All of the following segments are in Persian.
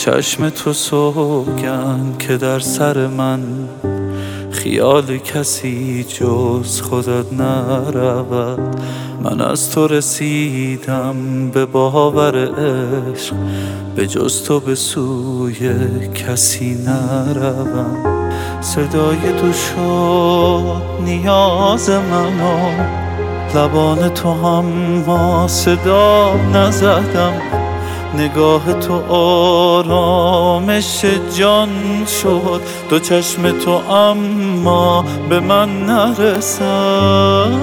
چشم تو سوگند که در سر من خیال کسی جز خودت نرود. من از تو رسیدم به باور عشق، به جز تو به سوی کسی نروم. صدای تو شد نیاز منو، لبان تو هم ما صدا نزدم. نگاه تو آرامش جان شد، دو چشم تو اما به من نرسد.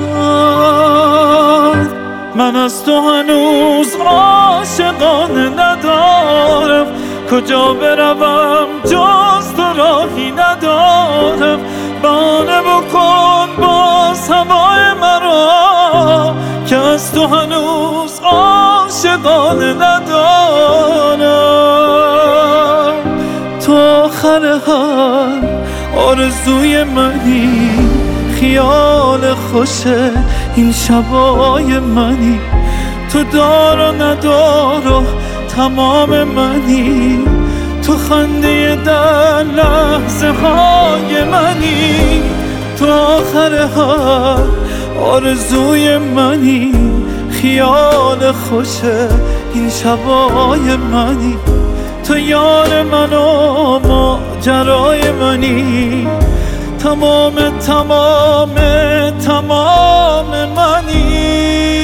من از تو هنوز عاشقانه ندارم، کجا بروم جز تو راهی ندارم. بانه بکن باز هوای مرا، که از تو هنوز عاشقانه ندارم. تو آخر هر آرزوی منی، خیال خوشه این شبای منی. تو دار و ندار و تمام منی، تو خنده در لحظه های منی. تو آخر هر آرزوی منی، خیال خوشه این شبای منی. تو یار من و ماجرای منی، تمام تمام تمام منی.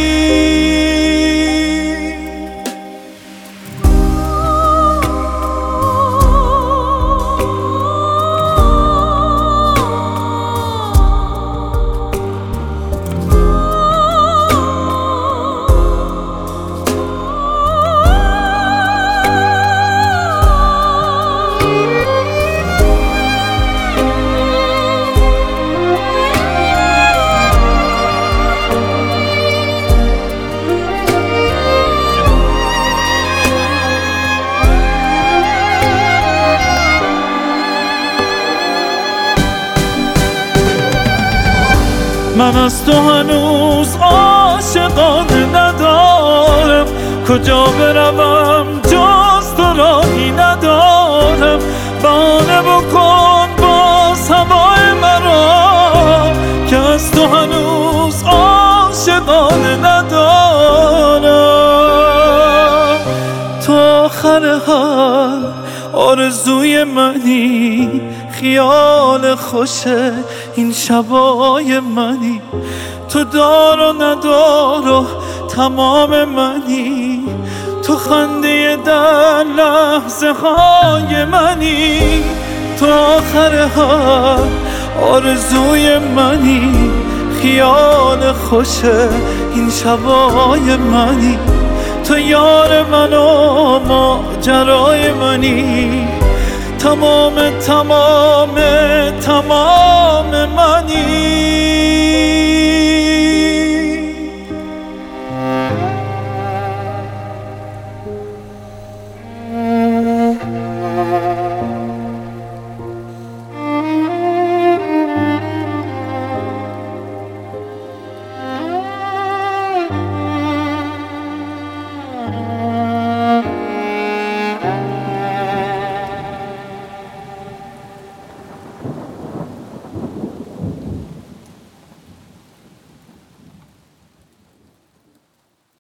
من از تو هنوز عاشقانه ندارم، کجا بروم جز تو راهی ندارم. بانه بکن باز هوای مرا، که از تو هنوز عاشقانه ندارم. تو آخر هر آرزوی منی، خیال خوشه این شبای منی. تو دار و ندار و تمام منی، تو خنده در لحظه های منی. تو آخر هر آرزوی منی، خیال خوشه این شبای منی. تو یار من و ماجرای منی، تمام تمام تمام من.